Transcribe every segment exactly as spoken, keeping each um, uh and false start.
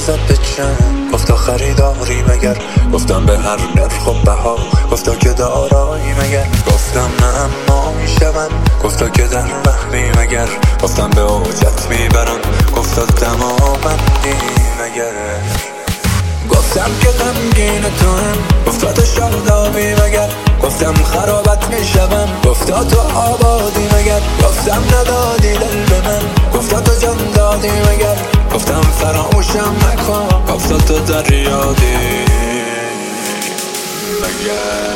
زد به چند، گفتا خریداری مگر، گفتم به هر نرخ و بها، گفتا که دارایی مگر، گفتم نه اما میشم، گفتا که در وهمی مگر، گفتم به اوجت میبرم، گفتا دماوندی مگر، گفتم که غمگین تو هم، گفتا تو شادابی مگر، گفتم خرابت میشم، گفتا تو آبادی مگر، گفتم ندادی دل به من، گفتا تو جان دادی مگر، گفتم فراموشم نکن، گفتا تو دریادی مگر.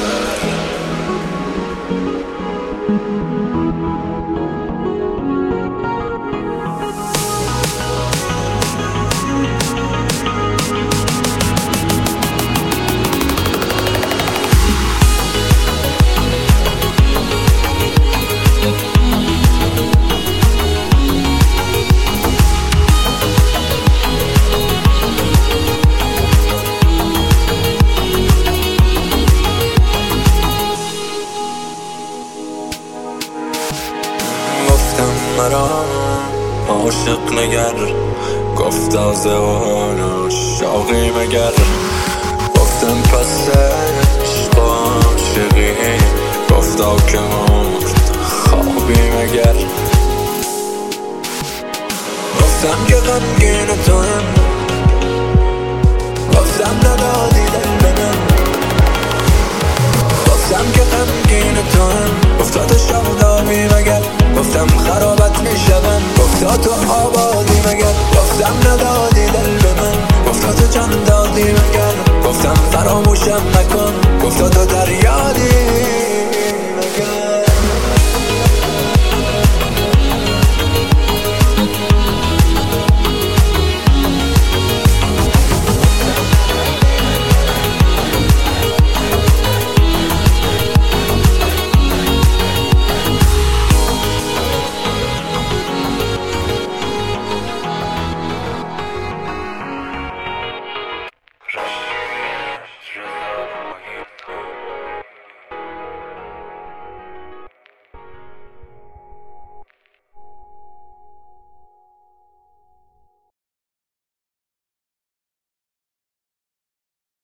مرا عاشق نگر، گفتا زوان شوقی مگر، گفتم پس عشق عاشقی، گفتا که مرد خوابی مگر، گفتم که غمگین تو هم، گفتم ندادی دل به من، گفتم که غمگین تو هم، گفتا تو شادابی مگر، گفتم خرابت میشم، گفتا تو آبادی مگر، گفتم ندادی دل به من، گفتا تو جان دادی مگر، گفتم فراموشم